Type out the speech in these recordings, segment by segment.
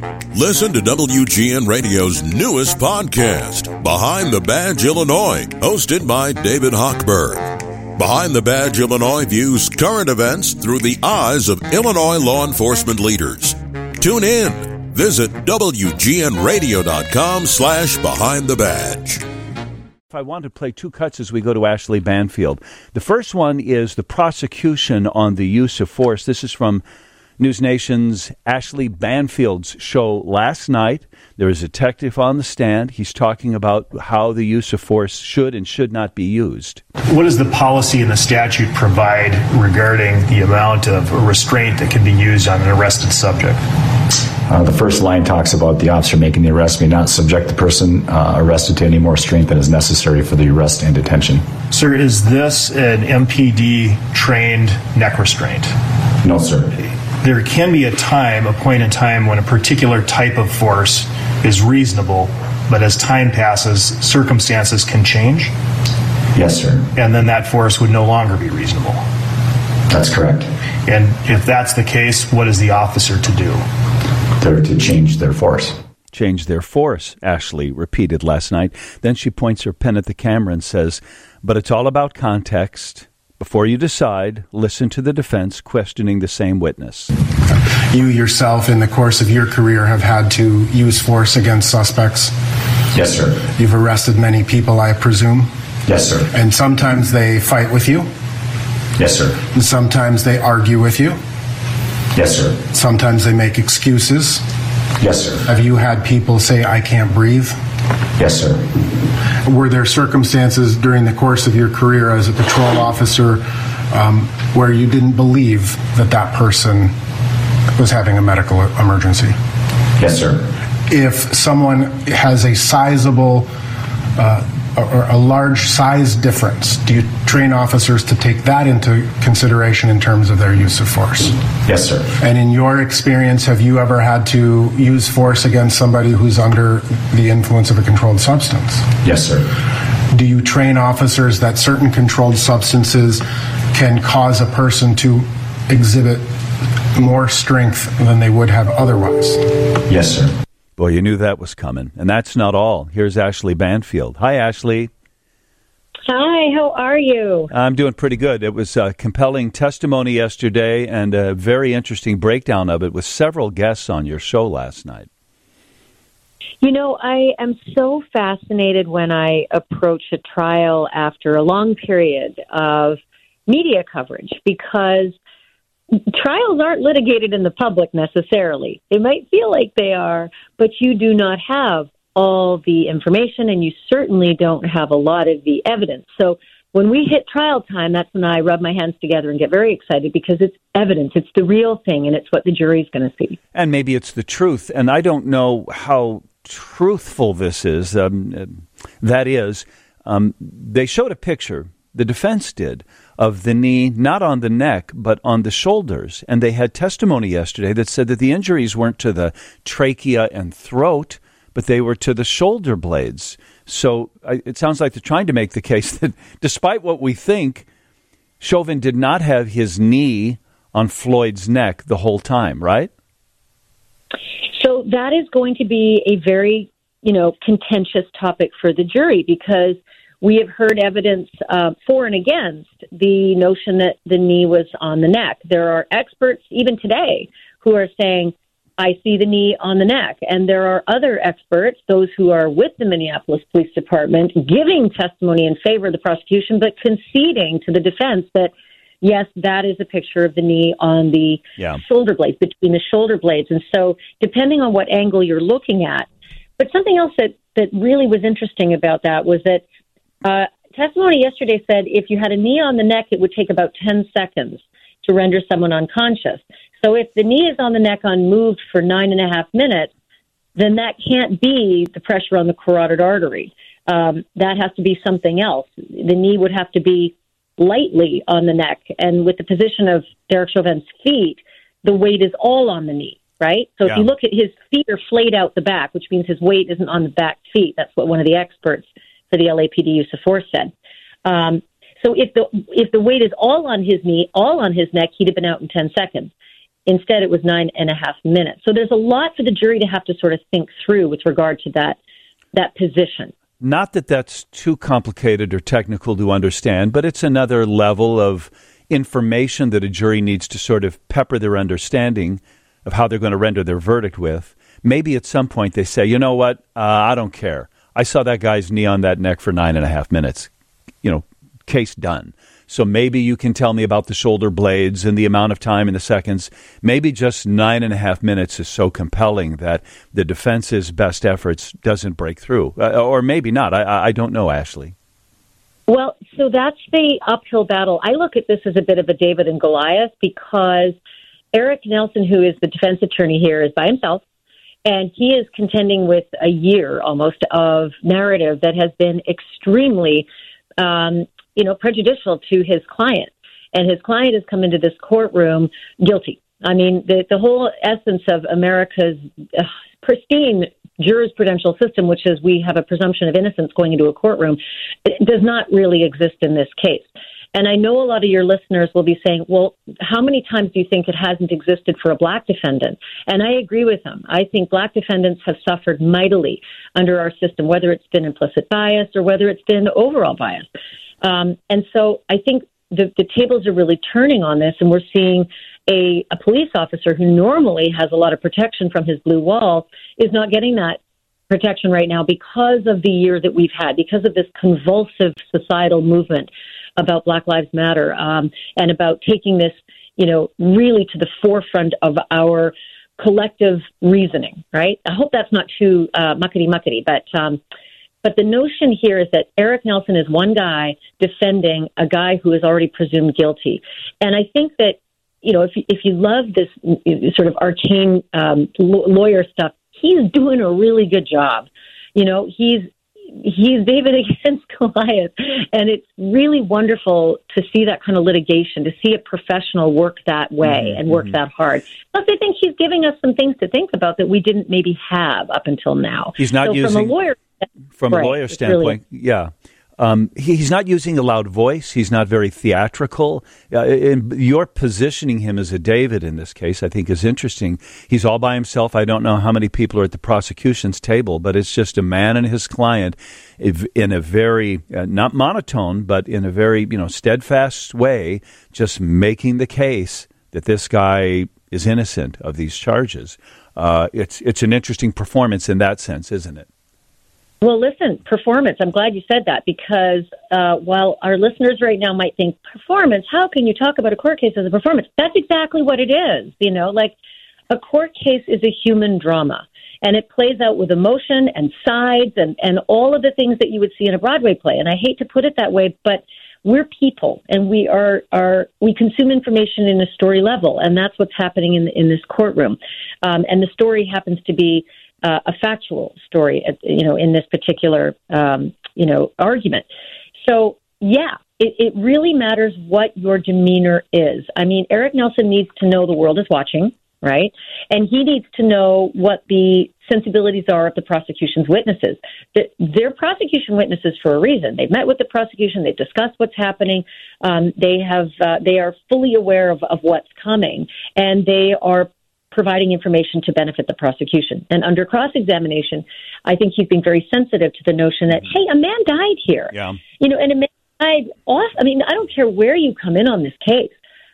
Listen to WGN Radio's newest podcast, Behind the Badge Illinois, hosted by David Hochberg. Behind the Badge Illinois views current events through the eyes of Illinois law enforcement leaders. Tune in. Visit WGNradio.com/Behind the Badge. I want to play two cuts as we go to Ashley Banfield. The first one is the prosecution on the use of force. This is from News Nation's Ashley Banfield's show last night. There is a detective on the stand. He's talking about how the use of force should and should not be used. What does the policy and the statute provide regarding the amount of restraint that can be used on an arrested subject? The first line talks about the officer making the arrest may not subject the person arrested to any more restraint than is necessary for the arrest and detention. Sir, is this an MPD-trained neck restraint? No, sir. There can be a point in time when a particular type of force is reasonable, but as time passes, circumstances can change? Yes, sir. And then that force would no longer be reasonable? That's correct. And if that's the case, what is the officer to do? They're to change their force. Change their force, Ashley repeated last night. Then she points her pen at the camera and says, but it's all about context. Before you decide, listen to the defense questioning the same witness. You yourself, in the course of your career, have had to use force against suspects? Yes, sir. You've arrested many people, I presume? Yes, sir. And sometimes they fight with you? Yes, sir. And sometimes they argue with you? Yes, sir. Sometimes they make excuses? Yes, sir. Have you had people say, I can't breathe? Yes, sir. Were there circumstances during the course of your career as a patrol officer where you didn't believe that person was having a medical emergency? Yes, sir. If someone has a sizable or a large size difference, do you train officers to take that into consideration in terms of their use of force? Yes, sir. And in your experience, have you ever had to use force against somebody who's under the influence of a controlled substance? Yes, sir. Do you train officers that certain controlled substances can cause a person to exhibit more strength than they would have otherwise? Yes, sir. Boy, you knew that was coming. And that's not all. Here's Ashley Banfield. Hi, Ashley. Hi, how are you? I'm doing pretty good. It was a compelling testimony yesterday and a very interesting breakdown of it with several guests on your show last night. You know, I am so fascinated when I approach a trial after a long period of media coverage because trials aren't litigated in the public necessarily. They might feel like they are, but you do not have all the information and you certainly don't have a lot of the evidence. So when we hit trial time, that's when I rub my hands together and get very excited because it's evidence. It's the real thing and it's what the jury's going to see. And maybe it's the truth. And I don't know how truthful this is. That is, they showed a picture, the defense did, of the knee, not on the neck, but on the shoulders. And they had testimony yesterday that said that the injuries weren't to the trachea and throat, but they were to the shoulder blades. So it sounds like they're trying to make the case that despite what we think, Chauvin did not have his knee on Floyd's neck the whole time, right? So that is going to be a very, contentious topic for the jury because we have heard evidence for and against the notion that the knee was on the neck. There are experts, even today, who are saying, I see the knee on the neck. And there are other experts, those who are with the Minneapolis Police Department, giving testimony in favor of the prosecution, but conceding to the defense that, yes, that is a picture of the knee on the shoulder blades, between the shoulder blades. And so depending on what angle you're looking at. But something else that really was interesting about that was that testimony yesterday said if you had a knee on the neck, it would take about 10 seconds to render someone unconscious. So if the knee is on the neck unmoved for 9.5 minutes, then that can't be the pressure on the carotid artery. That has to be something else. The knee would have to be lightly on the neck. And with the position of Derek Chauvin's feet, the weight is all on the knee, right? So if you look at his feet are flayed out the back, which means his weight isn't on the back feet. That's what one of the experts for the LAPD use of force said. So if the weight is all on his knee, all on his neck, he'd have been out in 10 seconds. Instead, it was 9.5 minutes. So there's a lot for the jury to have to sort of think through with regard to that position. Not that that's too complicated or technical to understand, but it's another level of information that a jury needs to sort of pepper their understanding of how they're going to render their verdict with. Maybe at some point they say, you know what, I don't care. I saw that guy's knee on that neck for 9.5 minutes. Case done. So maybe you can tell me about the shoulder blades and the amount of time in the seconds. Maybe just 9.5 minutes is so compelling that the defense's best efforts doesn't break through. Or maybe not. I don't know, Ashley. Well, so that's the uphill battle. I look at this as a bit of a David and Goliath because Eric Nelson, who is the defense attorney here, is by himself. And he is contending with a year almost of narrative that has been extremely prejudicial to his client. And his client has come into this courtroom guilty. I mean, the whole essence of America's pristine jurisprudential system, which is we have a presumption of innocence going into a courtroom, does not really exist in this case. And I know a lot of your listeners will be saying, well, how many times do you think it hasn't existed for a black defendant? And I agree with them. I think black defendants have suffered mightily under our system, whether it's been implicit bias or whether it's been overall bias. And so I think the tables are really turning on this, and we're seeing a police officer who normally has a lot of protection from his blue wall is not getting that protection right now because of the year that we've had, because of this convulsive societal movement about Black Lives Matter, and about taking this, really to the forefront of our collective reasoning, right? I hope that's not too muckety-muckety, but the notion here is that Eric Nelson is one guy defending a guy who is already presumed guilty. And I think that, if you love this sort of arcane lawyer stuff, he's doing a really good job. He's David against Goliath, and it's really wonderful to see that kind of litigation, to see a professional work that way and work that hard. Plus, I think he's giving us some things to think about that we didn't maybe have up until now. He's not using... From a lawyer standpoint, yeah. He's not using a loud voice. He's not very theatrical. You're positioning him as a David in this case, I think, is interesting. He's all by himself. I don't know how many people are at the prosecution's table, but it's just a man and his client in a very, not monotone, but in a very, steadfast way, just making the case that this guy is innocent of these charges. It's an interesting performance in that sense, isn't it? Well, listen, performance. I'm glad you said that because while our listeners right now might think, performance, how can you talk about a court case as a performance? That's exactly what it is. Like a court case is a human drama, and it plays out with emotion and sides and all of the things that you would see in a Broadway play. And I hate to put it that way, but we're people, and we consume information in a story level, and that's what's happening in this courtroom. And the story happens to be a factual story, in this particular, argument. So, yeah, it really matters what your demeanor is. I mean, Eric Nelson needs to know the world is watching, right? And he needs to know what the sensibilities are of the prosecution's witnesses. They're prosecution witnesses for a reason. They've met with the prosecution. They've discussed what's happening. They are fully aware of what's coming, and they are providing information to benefit the prosecution. And under cross-examination, I think he's being very sensitive to the notion that, hey, a man died here. Yeah. And a man died off. I mean, I don't care where you come in on this case.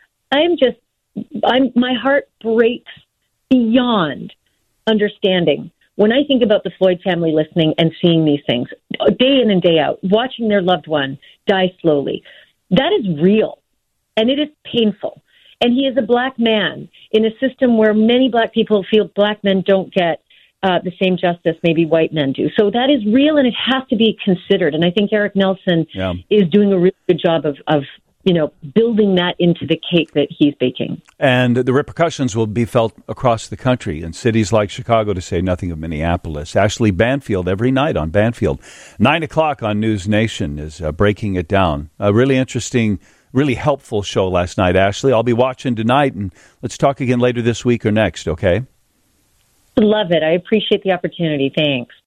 My heart breaks beyond understanding when I think about the Floyd family listening and seeing these things day in and day out, watching their loved one die slowly. That is real, and it is painful. And he is a black man in a system where many black people feel black men don't get the same justice maybe white men do. So that is real, and it has to be considered. And I think Eric Nelson is doing a really good job of building that into the cake that he's baking. And the repercussions will be felt across the country in cities like Chicago, to say nothing of Minneapolis. Ashley Banfield, every night on Banfield. 9 o'clock on News Nation is breaking it down. A really interesting, really helpful show last night, Ashley. I'll be watching tonight, and let's talk again later this week or next, okay? Love it. I appreciate the opportunity. Thanks.